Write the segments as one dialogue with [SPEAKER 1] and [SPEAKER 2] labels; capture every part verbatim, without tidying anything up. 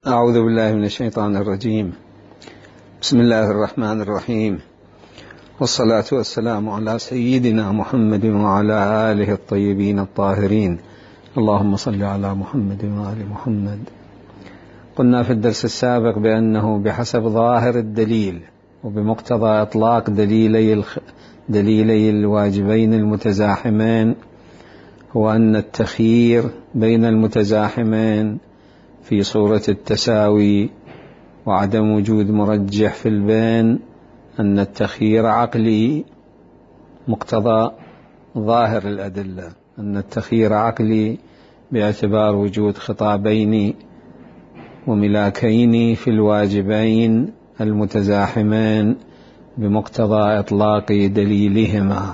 [SPEAKER 1] أعوذ بالله من الشيطان الرجيم. بسم الله الرحمن الرحيم، والصلاة والسلام على سيدنا محمد وعلى آله الطيبين الطاهرين. اللهم صل على محمد وآل محمد. قلنا في الدرس السابق بأنه بحسب ظاهر الدليل وبمقتضى إطلاق دليلي, الخ... دليلي الواجبين المتزاحمين هو أن التخيير بين المتزاحمين في صورة التساوي وعدم وجود مرجح في البين أن التخيير عقلي مقتضى ظاهر الأدلة، أن التخيير عقلي باعتبار وجود خطابين وملاكين في الواجبين المتزاحمين بمقتضى إطلاق دليلهما.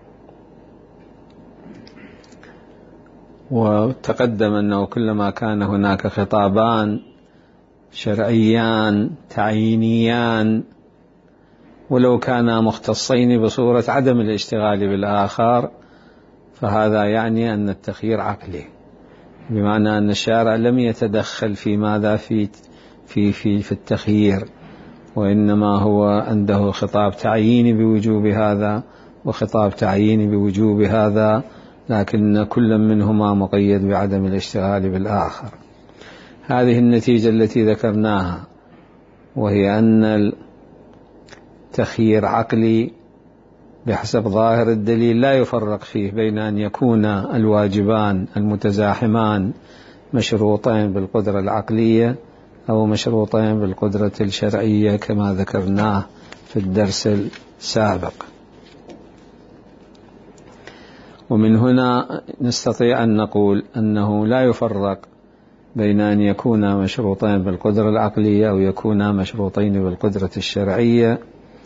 [SPEAKER 1] وتقدم أنه كلما كان هناك خطابان شرعيان تعيينيان ولو كانا مختصين بصورة عدم الاشتغال بالآخر فهذا يعني أن التخيير عقلي، بمعنى أن الشارع لم يتدخل في ماذا في في في في التخيير، وإنما هو عنده خطاب تعييني بوجوب هذا وخطاب تعييني بوجوب هذا، لكن كل منهما مقيد بعدم الاشتغال بالآخر. هذه النتيجة التي ذكرناها، وهي أن التخيير عقلي بحسب ظاهر الدليل لا يفرق فيه بين أن يكون الواجبان المتزاحمان مشروطين بالقدرة العقلية أو مشروطين بالقدرة الشرعية كما ذكرناه في الدرس السابق. ومن هنا نستطيع أن نقول أنه لا يفرق بين أن يكونا مشروطين بالقدرة العقلية أو يكونا مشروطين بالقدرة الشرعية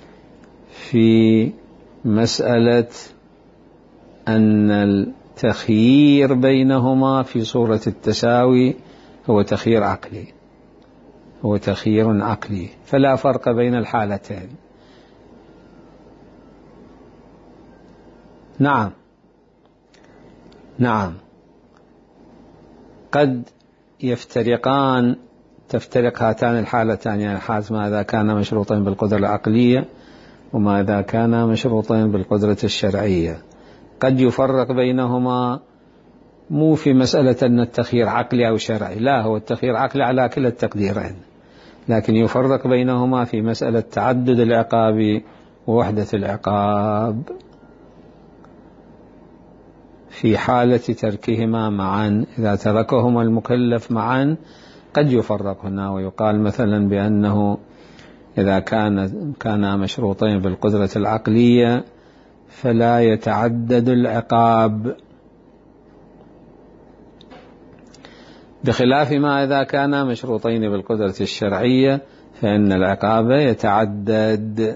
[SPEAKER 1] في مسألة أن التخيير بينهما في صورة التساوي هو تخيير عقلي، هو تخيير عقلي، فلا فرق بين الحالتين. نعم نعم قد يفترقان، تفترق هاتان الحالتان، يعني حالة ما إذا كان مشروطين بالقدرة العقلية وما إذا كان مشروطين بالقدرة الشرعية. قد يفرق بينهما مو في مسألة أن التخيير عقلي أو شرعي، لا، هو التخيير عقلي على كلا التقديرين، لكن يفرق بينهما في مسألة تعدد العقاب ووحدة العقاب. في حالة تركهما معا، إذا تركهما المكلف معا قد يفرق هنا ويقال مثلا بأنه إذا كان كانا مشروطين بالقدرة العقلية فلا يتعدد العقاب، بخلاف ما إذا كانا مشروطين بالقدرة الشرعية فإن العقاب يتعدد.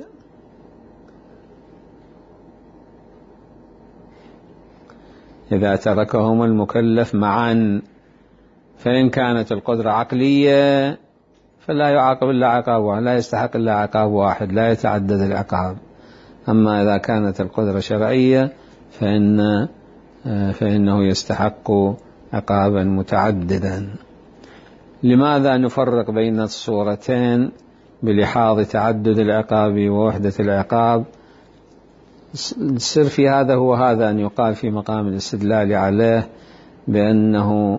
[SPEAKER 1] إذا تركهما المكلف معا، فإن كانت القدرة عقلية فلا يعاقب إلا عقاب واحد، لا يستحق إلا عقاب واحد، لا يتعدد العقاب. أما إذا كانت القدرة شرعية فإن فإنه يستحق عقابا متعددا. لماذا نفرق بين الصورتين بلحاظ تعدد العقاب ووحدة العقاب؟ السر في هذا هو هذا، أن يقال في مقام الاستدلال عليه بأنه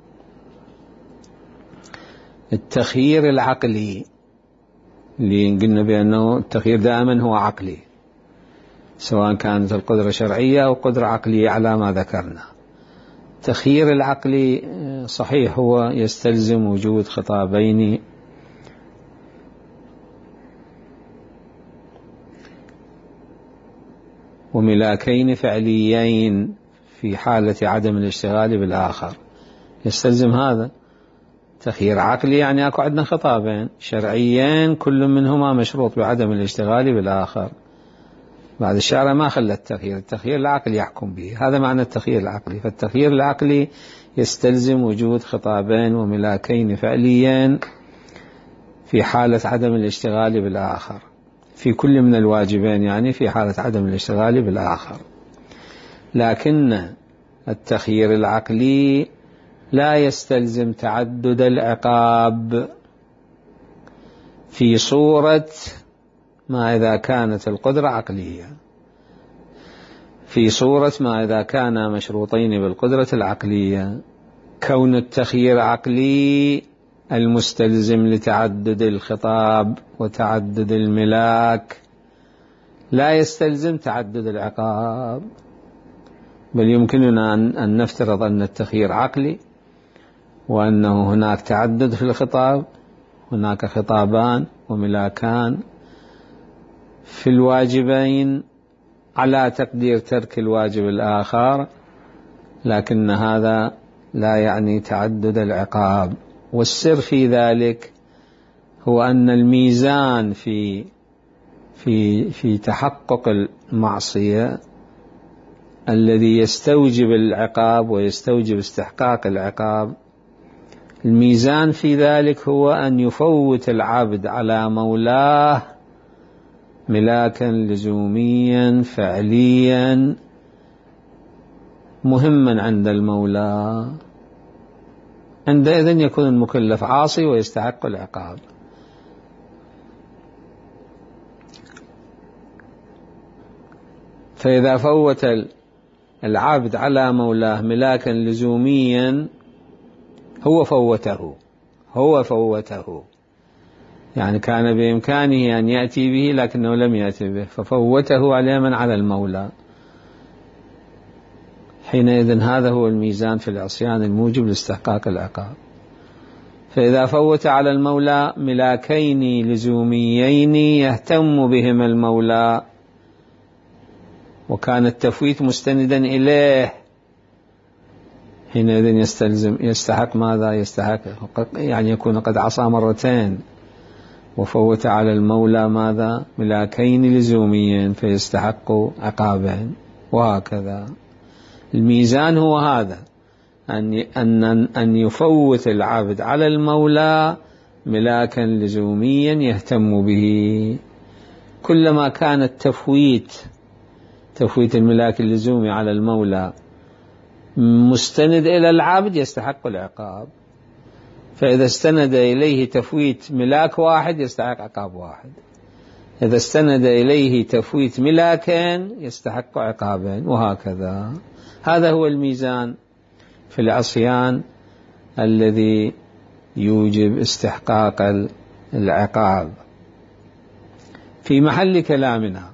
[SPEAKER 1] التخيير العقلي اللي قلنا بأنه التخيير دائما هو عقلي، سواء كانت القدرة شرعية أو قدرة عقلية على ما ذكرنا. التخيير العقلي صحيح هو يستلزم وجود خطابين وملاكين فعليين في حالة عدم الاشتغال بالآخر، يستلزم هذا. تخيير عقلي يعني أكو عندنا خطابين شرعيين كل منهما مشروط بعدم الاشتغال بالآخر، بعد الشارع ما خلى التخيير، التخيير العقلي يحكم به، هذا معنى التخيير العقلي. فالتخيير العقلي يستلزم وجود خطابين وملاكين فعليين في حالة عدم الاشتغال بالآخر، في كل من الواجبين، يعني في حالة عدم الاشتغال بالآخر. لكن التخيير العقلي لا يستلزم تعدد العقاب، في صورة ما إذا كانت القدرة عقلية، في صورة ما إذا كان مشروطين بالقدرة العقلية. كون التخيير عقلي المستلزم لتعدد الخطاب وتعدد الملاك لا يستلزم تعدد العقاب، بل يمكننا أن نفترض أن التخيير عقلي وأنه هناك تعدد في الخطاب، هناك خطابان وملاكان في الواجبين على تقدير ترك الواجب الآخر، لكن هذا لا يعني تعدد العقاب. والسر في ذلك هو أن الميزان في في في تحقق المعصية الذي يستوجب العقاب ويستوجب استحقاق العقاب، الميزان في ذلك هو أن يفوت العبد على مولاه ملاكا لزوميا فعليا مهما عند المولى، عندئذ يكون المكلف عاصي ويستحق العقاب. فإذا فوت العبد على مولاه ملاكا لزوميا هو فوته هو فوته يعني كان بإمكانه أن يأتي به لكنه لم يأتي به، ففوته على من؟ على المولى. حينئذ هذا هو الميزان في العصيان الموجب لاستحقاق العقاب. فإذا فوت على المولى ملاكين لزوميين يهتم بهما المولى وكان التفويت مستندا إليه، حينئذ يستلزم يستحق ماذا؟ يستحق يعني يكون قد عصى مرتين، وفوت على المولى ماذا؟ ملاكين لزوميين فيستحق عقابين، وهكذا. الميزان هو هذا، أن أن أن يفوت العبد على المولى ملاكا لزوميا يهتم به. كلما كان التفويت تفويت الملاك اللزومي على المولى مستند إلى العبد يستحق العقاب، فإذا استند إليه تفويت ملاك واحد يستحق عقاب واحد، إذا استند إليه تفويت ملاكين يستحق عقابين، وهكذا. هذا هو الميزان في العصيان الذي يوجب استحقاق العقاب. في محل كلامنا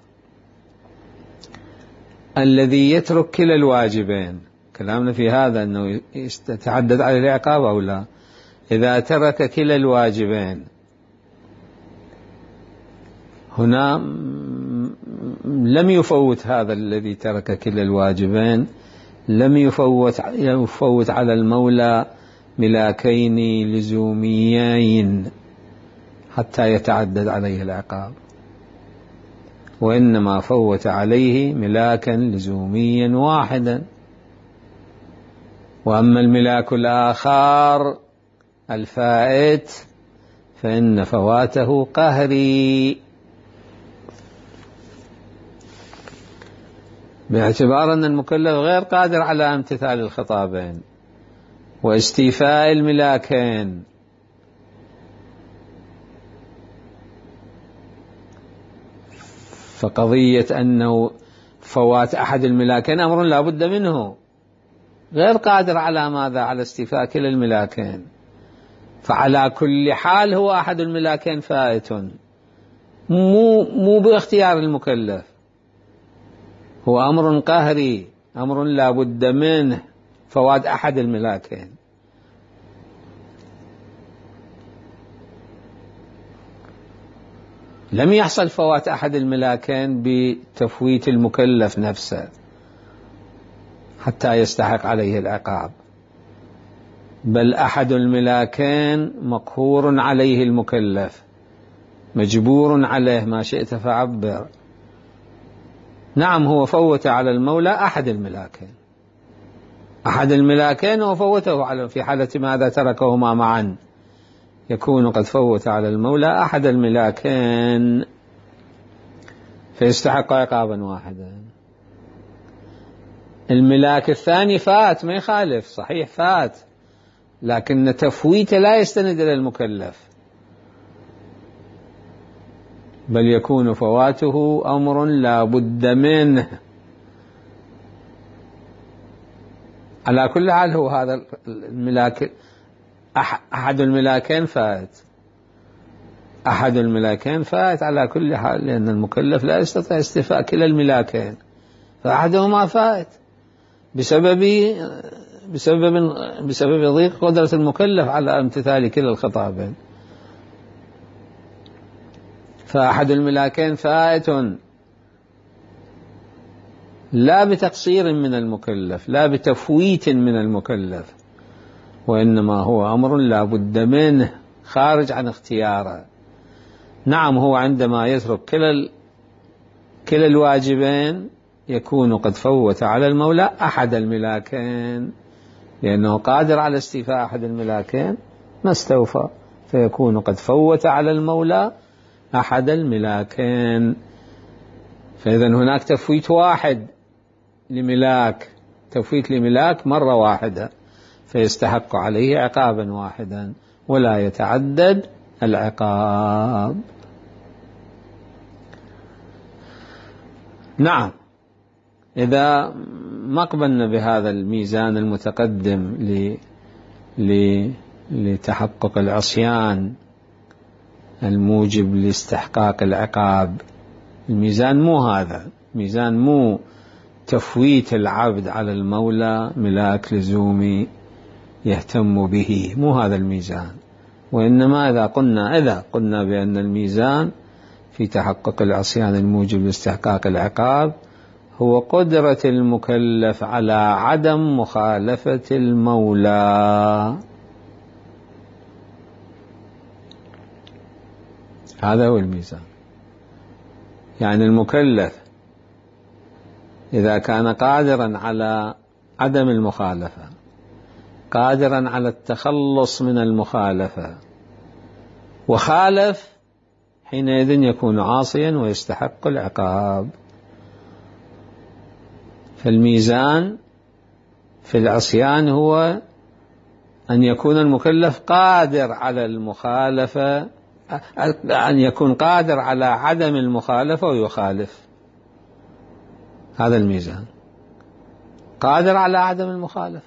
[SPEAKER 1] الذي يترك كلا الواجبين، كلامنا في هذا أنه يتعدد على العقاب أو لا. إذا ترك كلا الواجبين هنا لم يفوت هذا الذي ترك كلا الواجبين، لم يفوت يفوت على المولى ملاكين لزوميين حتى يتعدد عليه العقاب، وإنما فوت عليه ملاكا لزوميا واحدا. وأما الملاك الآخر الفائت فإن فواته قهري، باعتبار أن المكلف غير قادر على امتثال الخطابين واستيفاء الملاكين، فقضية أنه فوات أحد الملاكين أمر لا بد منه، غير قادر على ماذا؟ على استيفاء كلا الملاكين، فعلى كل حال هو أحد الملاكين فائت، مو مو باختيار المكلف، هو أمر قهري، أمر لا بد منه، فوات أحد الملاكين. لم يحصل فوات أحد الملاكين بتفويت المكلف نفسه حتى يستحق عليه العقاب، بل أحد الملاكين مقهور عليه المكلف، مجبور عليه، ما شئت فعبر. نعم هو فوت على المولى أحد الملاكين، أحد الملاكين وفوته على، في حالة ماذا؟ تركهما معا، يكون قد فوت على المولى أحد الملاكين فيستحق عقابا واحدا. الملاك الثاني فات، ما يخالف، صحيح فات، لكن تفويته لا يستند إلى المكلف، بل يكون فواته أمر لا بد منه. على كل حال هو هذا الملاك أحد الملاكين فائت، أحد الملاكين فائت على كل حال، لأن المكلف لا يستطيع استيفاء كلا الملاكين، فأحدهما فائت بسبب بسبب بسبب ضيق قدرة المكلف على امتثال كلا الخطابين. فأحد الملاكين فائت لا بتقصير من المكلف، لا بتفويت من المكلف، وإنما هو أمر لا بد منه خارج عن اختياره. نعم، هو عندما يترك كلا كلا الواجبين يكون قد فوت على المولى أحد الملاكين، لأنه قادر على استيفاء أحد الملاكين ما استوفى، فيكون قد فوت على المولى أحد الملاكين. فإذا هناك تفويت واحد لملاك، تفويت لملاك مرة واحدة، فيستحق عليه عقابا واحدا ولا يتعدد العقاب. نعم، إذا ما قبلنا بهذا الميزان المتقدم ل... ل... لتحقق العصيان الموجب لاستحقاق العقاب، الميزان مو هذا، الميزان مو تفويت العبد على المولى ملاك لزومي يهتم به، مو هذا الميزان. وإنما إذا قلنا إذا قلنا بأن الميزان في تحقق العصيان الموجب لاستحقاق العقاب هو قدرة المكلف على عدم مخالفة المولى، هذا هو الميزان. يعني المكلف إذا كان قادرا على عدم المخالفة، قادرا على التخلص من المخالفة، وخالف، حينئذ يكون عاصيا ويستحق العقاب. فالميزان في العصيان هو أن يكون المكلف قادر على المخالفة، أن يكون قادر على عدم المخالفة ويخالف، هذا الميزان، قادر على عدم المخالفة.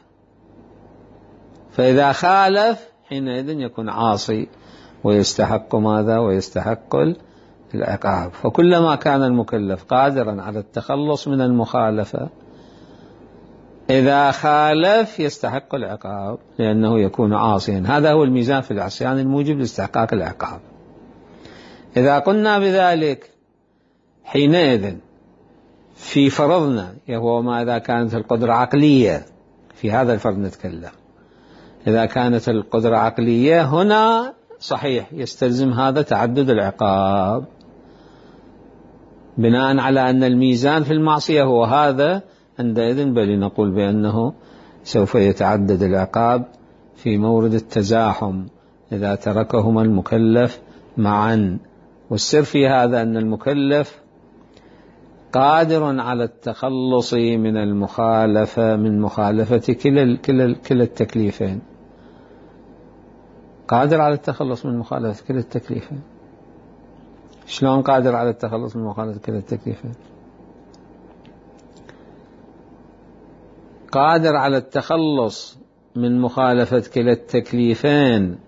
[SPEAKER 1] فإذا خالف حينئذ يكون عاصي ويستحق ماذا؟ ويستحق العقاب. فكلما كان المكلف قادرا على التخلص من المخالفة، إذا خالف يستحق العقاب لأنه يكون عاصيا. هذا هو الميزان في العصيان الموجب لاستحقاق العقاب. إذا قلنا بذلك حينئذ في فرضنا، وهو ما إذا كانت القدرة عقلية، في هذا الفرض نتكلم، إذا كانت القدرة عقلية هنا صحيح يستلزم هذا تعدد العقاب، بناء على أن الميزان في المعصية هو هذا، عندئذ بل نقول بأنه سوف يتعدد العقاب في مورد التزاحم إذا تركهما المكلف معا. والسر في هذا أن المكلف قادر على التخلص من المخالفة من مخالفة كلا كلا كلا التكليفين، قادر على التخلص من مخالفة كلا التكليفين. شلون قادر على التخلص من مخالفة كلا التكليفين؟ قادر على التخلص من مخالفة كلا التكليفين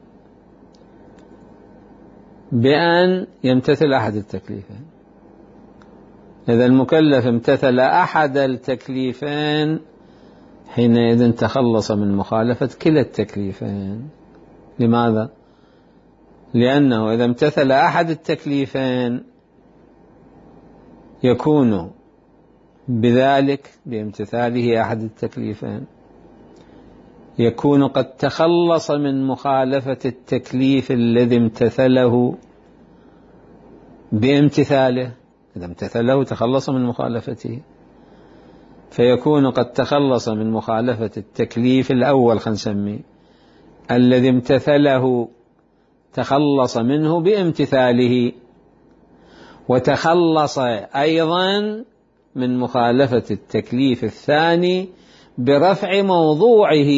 [SPEAKER 1] بأن يمتثل أحد التكليفين. إذا المكلف امتثل أحد التكليفين حينئذ تخلص من مخالفة كلا التكليفين. لماذا؟ لأنه إذا امتثل أحد التكليفين يكون بذلك بامتثاله أحد التكليفين يكون قد تخلص من مخالفة التكليف الذي امتثله بامتثاله. إذا امتثله تخلص من مخالفته، فيكون قد تخلص من مخالفة التكليف الأول، خلينا نسميه الذي امتثله، تخلص منه بامتثاله، وتخلص أيضا من مخالفة التكليف الثاني برفع موضوعه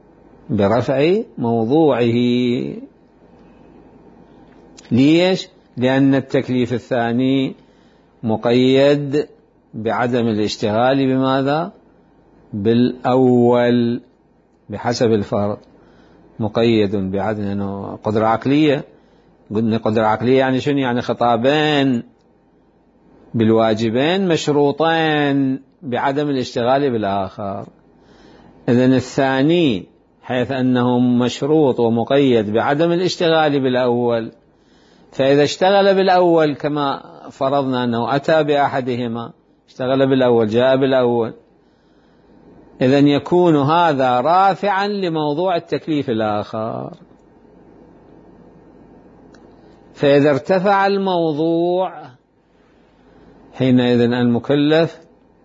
[SPEAKER 1] برفع موضوعه ليش؟ لأن التكليف الثاني مقيد بعدم الاشتغال بماذا؟ بالأول بحسب الفرض، مقيد بعدم قدرة عقلية. قلنا قدرة عقلية يعني شنو؟ يعني خطابين بالواجبين مشروطين بعدم الاشتغال بالآخر. إذن الثاني حيث أنه مشروط ومقيد بعدم الاشتغال بالأول، فإذا اشتغل بالأول كما فرضنا أنه أتى بأحدهما، اشتغل بالأول جاء بالأول، إذن يكون هذا رافعا لموضوع التكليف الآخر. فإذا ارتفع الموضوع حينئذ المكلف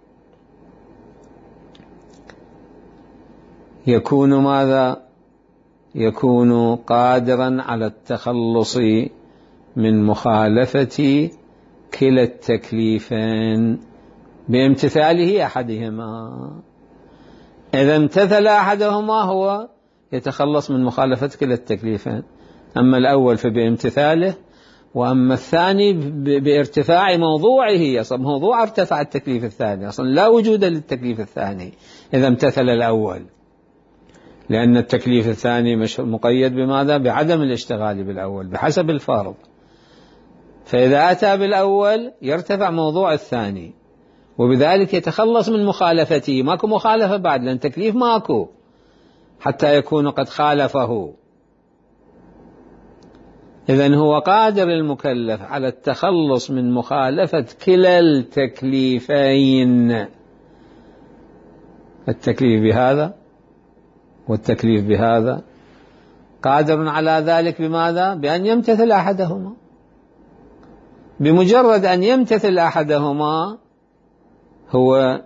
[SPEAKER 1] يكون ماذا؟ يكون قادرا على التخلص من مخالفة كلا التكليفين بامتثاله أحدهما. إذا امتثل أحدهما هو يتخلص من مخالفة كلا التكليفين، أما الأول فبامتثاله، وأما الثاني بارتفاع موضوعه. أصلا موضوع ارتفع التكليف الثاني، أصلا لا وجود للتكليف الثاني إذا امتثل الأول، لأن التكليف الثاني مقيد بماذا؟ بعدم الاشتغال بالأول بحسب الفرض. فإذا أتى بالأول يرتفع موضوع الثاني، وبذلك يتخلص من مخالفته. ماكو مخالفة بعد، لأن تكليف ماكو حتى يكون قد خالفه. إذن هو قادر المكلف على التخلص من مخالفة كلا التكليفين، التكليف بهذا والتكليف بهذا، قادر على ذلك بماذا؟ بأن يمتثل أحدهما. بمجرد أن يمتثل أحدهما هو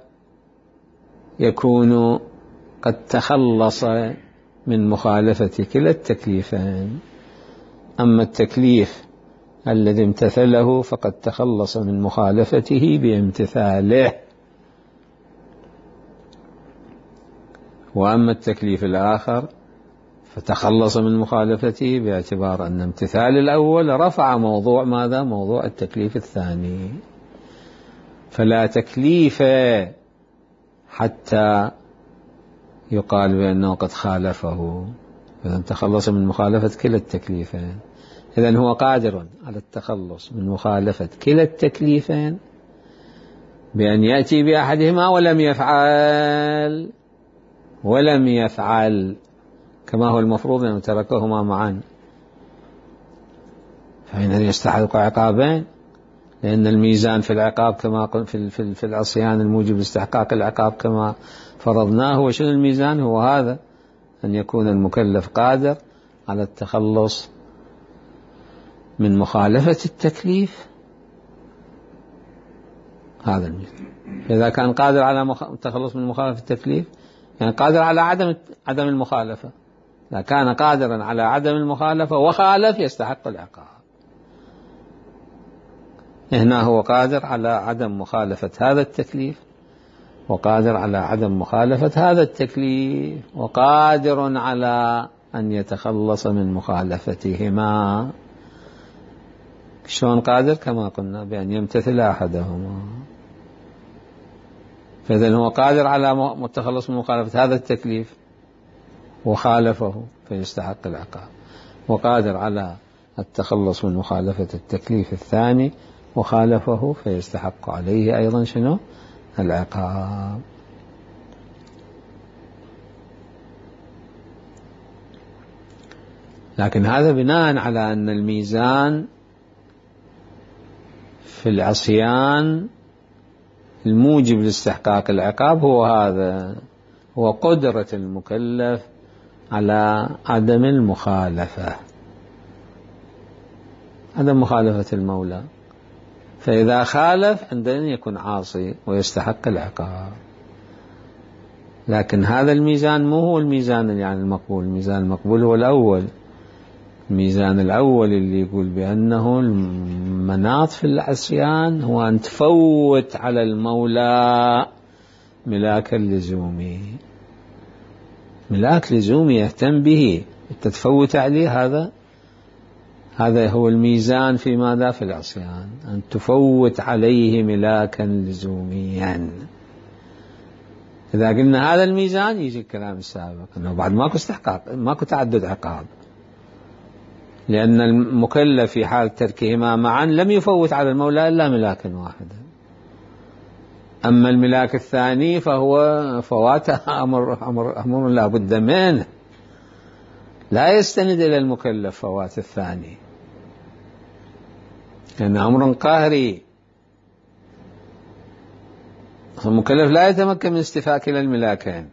[SPEAKER 1] يكون قد تخلص من مخالفة كلا التكليفين. أما التكليف الذي امتثله فقد تخلص من مخالفته بامتثاله، وأما التكليف الآخر فتخلص من مخالفته باعتبار أن امتثال الأول رفع موضوع ماذا؟ موضوع التكليف الثاني. فلا تكليف حتى يقال بأنه قد خالفه، إذن تخلص من مخالفة كلا التكليفين. إذن هو قادر على التخلص من مخالفة كلا التكليفين بأن يأتي بأحدهما ولم يفعل ولم يفعل كما هو المفروض أن تركهما معا، فإنه يستحق عقابين، لأن الميزان في العقاب كما قلت في في في العصيان الموجب لاستحقاق العقاب كما فرضناه. وشنو الميزان؟ هو هذا، أن يكون المكلف قادر على التخلص من مخالفة التكليف، هذا الميزان. إذا كان قادر على التخلص من مخالفة التكليف يعني قادر على عدم عدم المخالفة. إذا كان قادرا على عدم المخالفة وخالف يستحق العقاب. هنا هو قادر على عدم مخالفة هذا التكليف، وقادر على عدم مخالفة هذا التكليف، وقادر على أن يتخلص من مخالفتهما. شلون قادر؟ كما قلنا بأن يمتثل أحدهما. فإذن هو قادر على التخلص من مخالفة هذا التكليف وخالفه فيستحق العقاب، وقادر على التخلص من مخالفة التكليف الثاني وخالفه فيستحق عليه أيضا شنو؟ العقاب. لكن هذا بناء على أن الميزان في العصيان الموجب لاستحقاق العقاب هو هذا، هو قدرة المكلف على عدم المخالفة، عدم مخالفة المولى. فإذا خالف عندنا يكون عاصي ويستحق العقاب. لكن هذا الميزان مو هو الميزان يعني المقبول. الميزان المقبول هو الأول، الميزان الأول اللي يقول بأنه المناط في العصيان هو أن تفوت على المولى ملاك اللزومي، ملاك لزومي يهتم به، تتفوت عليه هذا هذا هو الميزان في ماذا؟ في العصيان، أن تفوت عليه ملاكا لزوميا. إذا قلنا هذا الميزان يجي الكلام السابق أنه بعد ماكو استحقاق، ماكو تعدد عقاب، لأن المكلف في حال تركهما معا لم يفوت على المولى إلا ملاكا واحدا. أما الملاك الثاني فهو فواته أمر, أمر, أمر لا بد منه، لا يستند إلى المكلف فوات الثاني، لأن أمر قهري. المكلف لا يتمكن من استيفاء كلا الملاكين،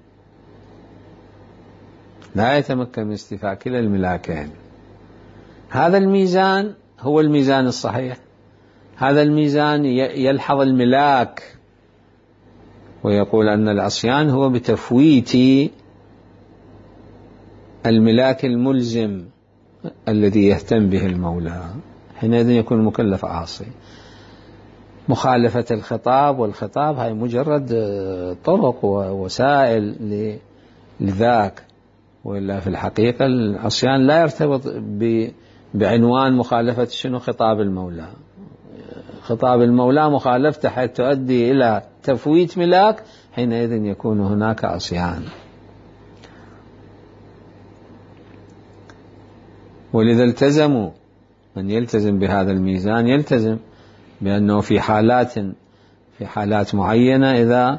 [SPEAKER 1] لا يتمكن من استيفاء كلا الملاكين. هذا الميزان هو الميزان الصحيح، هذا الميزان يلحظ الملاك ويقول أن العصيان هو بتفويت الملاك الملزم الذي يهتم به المولى، حينئذ يكون المكلف عاصي. مخالفة الخطاب والخطاب هاي مجرد طرق ووسائل لذاك، وإلا في الحقيقة العصيان لا يرتبط بعنوان مخالفة شنو خطاب المولى. خطاب المولى مخالفته حيث تؤدي إلى تفويت ملاك، حينئذ يكون هناك عصيان. ولذا التزموا، من يلتزم بهذا الميزان يلتزم بأنه في حالات في حالات معينة إذا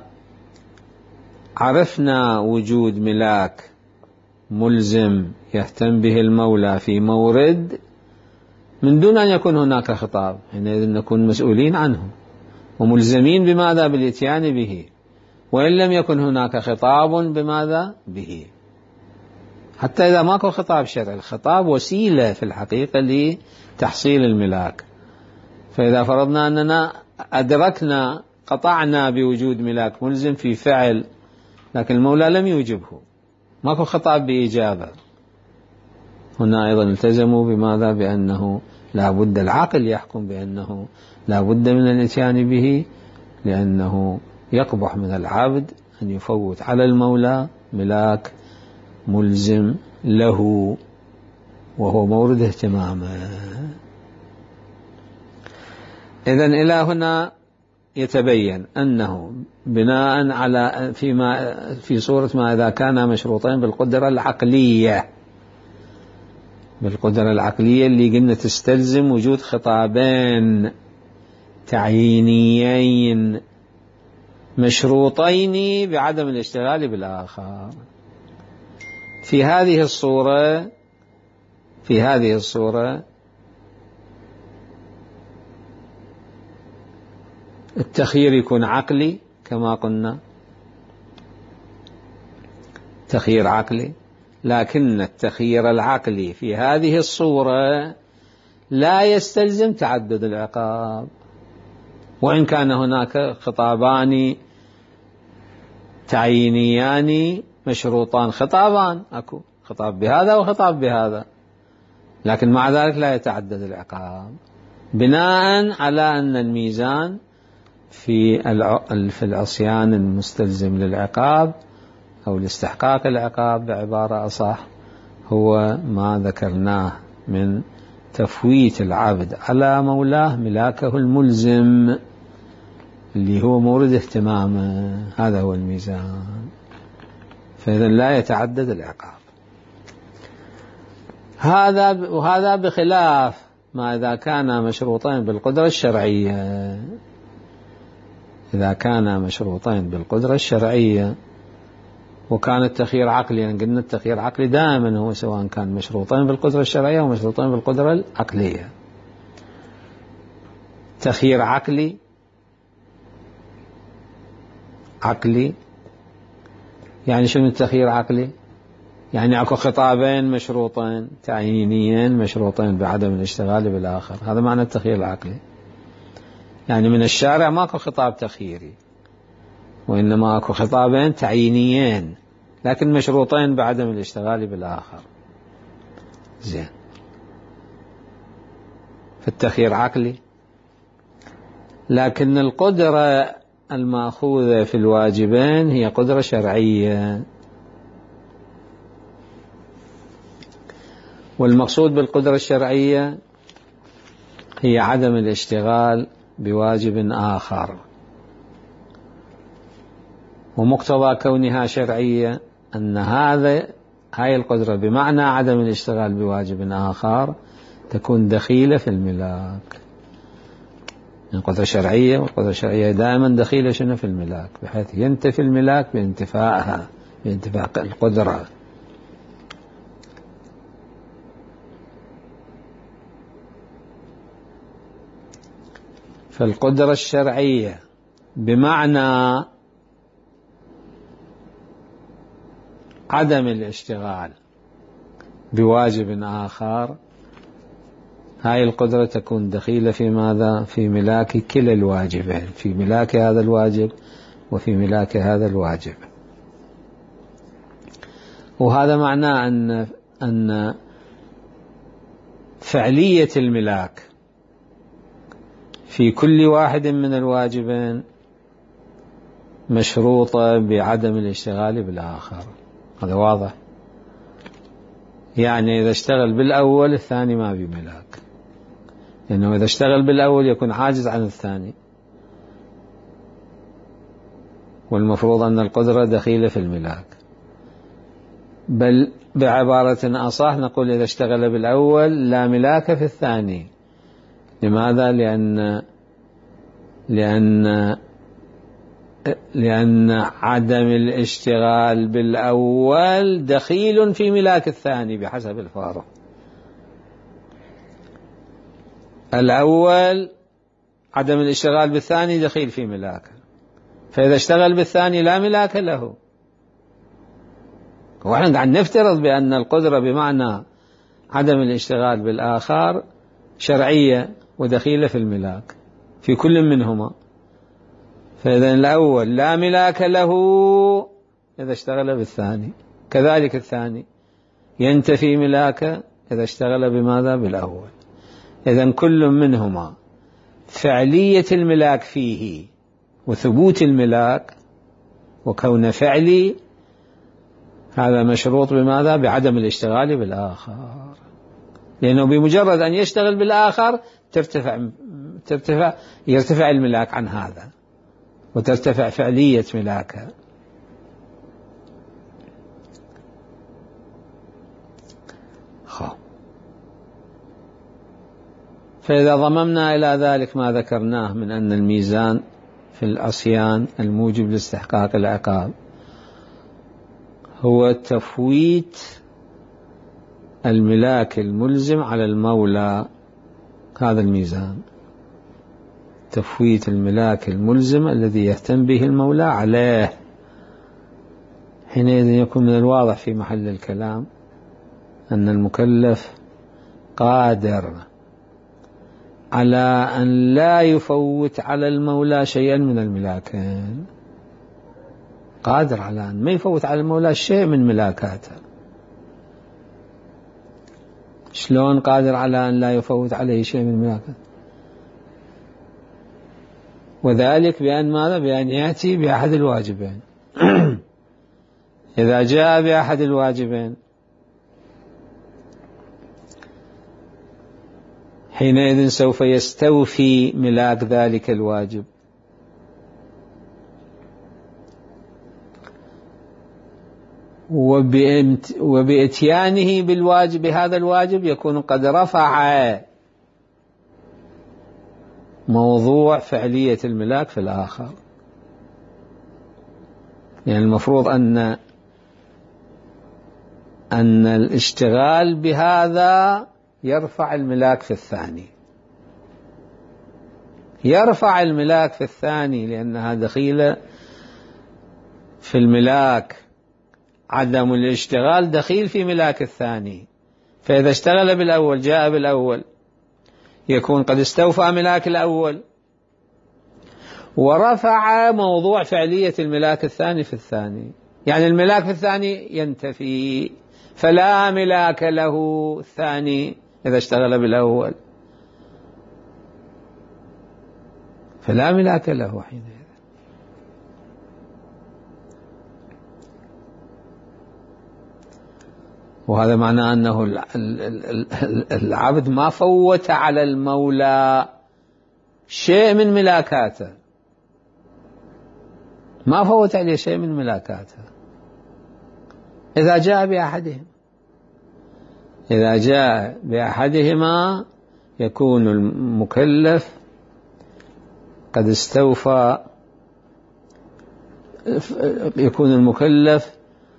[SPEAKER 1] عرفنا وجود ملاك ملزم يهتم به المولى في مورد من دون أن يكون هناك خطاب، حينئذ نكون مسؤولين عنه وملزمين بماذا؟ بالإتيان به، وإن لم يكن هناك خطاب بماذا؟ به. حتى إذا ماكو خطاب شرعي، الخطاب وسيلة في الحقيقة لتحصيل الملاك. فإذا فرضنا أننا أدركنا قطعنا بوجود ملاك ملزم في فعل، لكن المولى لم يوجبه، ماكو خطاب بإجابة، هنا أيضا التزموا بماذا؟ بأنه لا بد العقل يحكم بأنه لا بد من الاتيان به، لأنه يقبح من العبد أن يفوت على المولى ملاك ملزم له وهو مورد اهتمامه. إذن إلى هنا يتبين أنه بناء على فيما في صورة ما إذا كان مشروطين بالقدرة العقلية، بالقدرة العقلية اللي قلنا تستلزم وجود خطابين تعيينيين مشروطين بعدم الاشتغال بالآخر. في هذه الصورة في هذه الصورة التخيير يكون عقلي كما قلنا، تخيير عقلي، لكن التخيير العقلي في هذه الصورة لا يستلزم تعدد العقاب، وإن كان هناك خطابان تعيينيان مشروطان، خطابان أكو خطاب بهذا وخطاب بهذا، لكن مع ذلك لا يتعدد العقاب، بناء على أن الميزان في في العصيان المستلزم للعقاب أو لاستحقاق العقاب بعبارة أصح هو ما ذكرناه من تفويت العبد على مولاه ملاكه الملزم اللي هو مورد اهتمامه، هذا هو الميزان. فإذا لا يتعدد العقاب. هذا وهذا بخلاف ما إذا كان مشروطين بالقدرة الشرعية. إذا كان مشروطين بالقدرة الشرعية وكان التخيير عقلي، يعني قلنا التخيير عقلي دائما هو سواء كان مشروطين بالقدرة الشرعية أو مشروطين بالقدرة العقلية. تخيير عقلي عقلي يعني شنو التخيير عقلي؟ يعني اكو خطابين مشروطين تعيينيين مشروطين بعدم الاشتغال بالآخر، هذا معنى التخيير العقلي. يعني من الشارع ماكو خطاب تخييري، وإنما اكو خطابين تعيينيين لكن مشروطين بعدم الاشتغال بالآخر. زين، فالتخيير عقلي، لكن القدرة المأخوذة في الواجبين هي قدرة شرعية. والمقصود بالقدرة الشرعية هي عدم الاشتغال بواجب آخر، ومقتضى كونها شرعية أن هذا هاي القدرة بمعنى عدم الاشتغال بواجب آخر تكون دخيلة في الملاك. القدرة الشرعية والقدرة الشرعية دائما دخيلة شنو في الملاك، بحيث ينتفي الملاك بانتفاءها، بانتفاء القدرة. فالقدرة الشرعية بمعنى عدم الاشتغال بواجب آخر، هاي القدرة تكون دخيلة في ماذا؟ في ملاك كلا الواجبين، في ملاك هذا الواجب وفي ملاك هذا الواجب. وهذا معناه أن أن فعلية الملاك في كل واحد من الواجبين مشروطة بعدم الاشتغال بالآخر. هذا واضح؟ يعني إذا اشتغل بالأول الثاني ما بملاك، لأنه إذا اشتغل بالأول يكون عاجز عن الثاني، والمفروض أن القدرة دخيلة في الملاك. بل بعبارة أصح نقول إذا اشتغل بالأول لا ملاك في الثاني. لماذا؟ لأن لأن لأن عدم الاشتغال بالأول دخيل في ملاك الثاني بحسب الفارق. الأول عدم الاشتغال بالثاني دخيل في ملاكه، فإذا اشتغل بالثاني لا ملاك له. ونحن قاعد نفترض بأن القدرة بمعنى عدم الاشتغال بالآخر شرعية ودخيلة في الملاك في كل منهما. فإذا الأول لا ملاك له إذا اشتغل بالثاني، كذلك الثاني ينتفي ملاكه إذا اشتغل بماذا؟ بالأول. إذن كل منهما فعلية الملاك فيه وثبوت الملاك وكون فعلي هذا مشروط بماذا؟ بعدم الاشتغال بالآخر، لأنه بمجرد أن يشتغل بالآخر ترتفع ترتفع يرتفع الملاك عن هذا وترتفع فعلية ملاكه. فإذا ضممنا إلى ذلك ما ذكرناه من أن الميزان في العصيان الموجب لاستحقاق العقاب هو تفويت الملاك الملزم على المولى، هذا الميزان تفويت الملاك الملزم الذي يهتم به المولى عليه، حينئذ يكون من الواضح في محل الكلام أن المكلف قادر على أن لا يفوت على المولى شيئا من الملاكين، قادر على أن ما يفوت على المولى شيء من ملاكاته. شلون قادر على أن لا يفوت عليه شيء من ملاكاته؟ وذلك بأن ماذا؟ بأن يأتي بأحد الواجبين. إذا جاء بأحد الواجبين حينئذ سوف يستوفي ملاك ذلك الواجب، وبإتيانه بالواجب هذا الواجب يكون قد رفع موضوع فعلية الملاك في الآخر. يعني المفروض أن أن الاشتغال بهذا يرفع الملاك في الثاني، يرفع الملاك في الثاني لأنها دخيلة في الملاك، عدم الاشتغال دخيل في ملاك الثاني. فإذا اشتغل بالأول جاء بالأول يكون قد استوفى ملاك الأول ورفع موضوع فعلية الملاك الثاني في الثاني، يعني الملاك في الثاني ينتفي، فلا ملاك له الثاني إذا اشتغل بالأول، فلا ملاك له حينئذ. وهذا معناه أنه العبد ما فوت على المولى شيء من ملاكاته، ما فوت عليه شيء من ملاكاته إذا جاء بأحدهم. إذا جاء بأحدهما يكون المكلف قد استوفى، يكون المكلف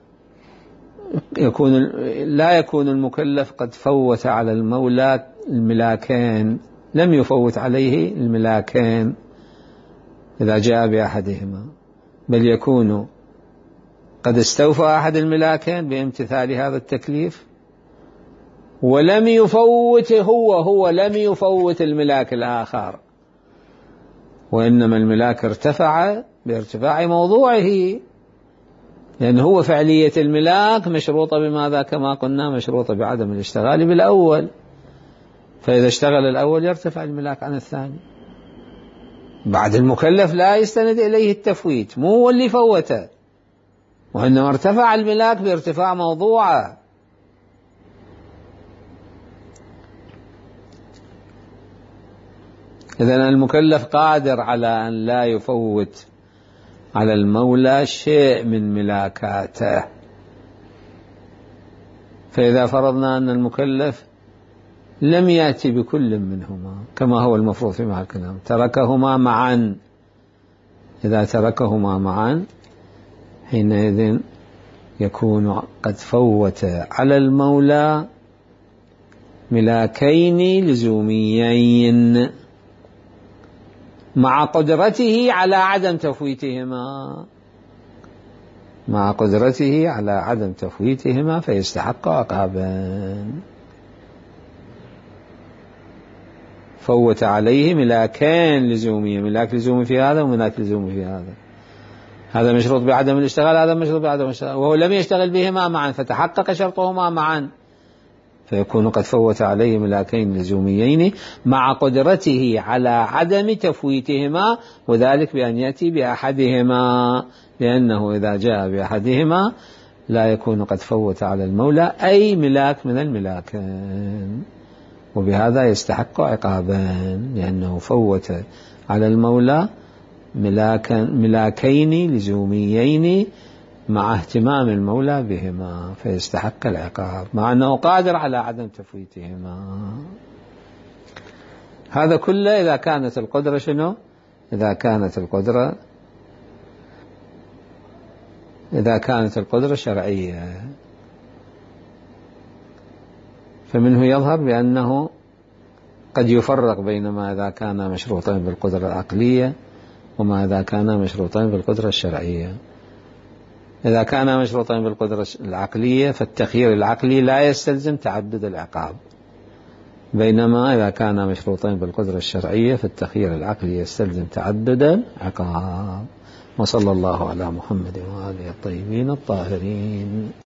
[SPEAKER 1] يكون لا يكون المكلف قد فوت على المولى الملاكين، لم يفوت عليه الملاكين إذا جاء بأحدهما، بل يكون قد استوفى أحد الملاكين بامتثال هذا التكليف ولم يفوت هو هو لم يفوت الملاك الآخر، وإنما الملاك ارتفع بارتفاع موضوعه، لأن هو فعلية الملاك مشروطة بماذا؟ كما قلنا مشروطة بعدم الاشتغال بالأول، فإذا اشتغل الأول يرتفع الملاك عن الثاني. بعد المكلف لا يستند إليه التفويت، مو هو اللي فوته، وإنما ارتفع الملاك بارتفاع موضوعه. إذن المكلف قادر على أن لا يفوت على المولى شيء من ملاكاته. فإذا فرضنا أن المكلف لم يأتي بكل منهما كما هو المفروض في معنى الكلام، تركهما معا، إذا تركهما معا حينئذ يكون قد فوت على المولى ملاكين لزوميين مع قدرته على عدم تفويتهما، مع قدرته على عدم تفويتهما فيستحق عقابا. فوت عليه ملاكين لزومية، ملاك لزومي في هذا وملاك لزومي في هذا، هذا مشروط بعدم الاشتغال، هذا مشروط بعدم الاشتغال، وهو لم يشتغل بهما معا فتحقق شرطهما معا، فيكون قد فوت عليه ملاكين لزوميين مع قدرته على عدم تفويتهما، وذلك بأن يأتي بأحدهما، لأنه إذا جاء بأحدهما لا يكون قد فوت على المولى أي ملاك من الملاكين، وبهذا يستحق عقابان، لأنه فوت على المولى ملاكين لزوميين مع اهتمام المولى بهما فيستحق العقاب، مع أنه قادر على عدم تفويتهما. هذا كله إذا كانت القدرة شنو؟ إذا كانت القدرة إذا كانت القدرة شرعية. فمنه يظهر بأنه قد يفرق بين ما إذا كان مشروطين بالقدرة العقلية وما إذا كان مشروطين بالقدرة الشرعية. إذا كان مشروطين بالقدرة العقلية فالتخيير العقلي لا يستلزم تعدد العقاب، بينما إذا كان مشروطين بالقدرة الشرعية فالتخيير العقلي يستلزم تعدد العقاب. وصلى الله على محمد وآله الطيبين الطاهرين.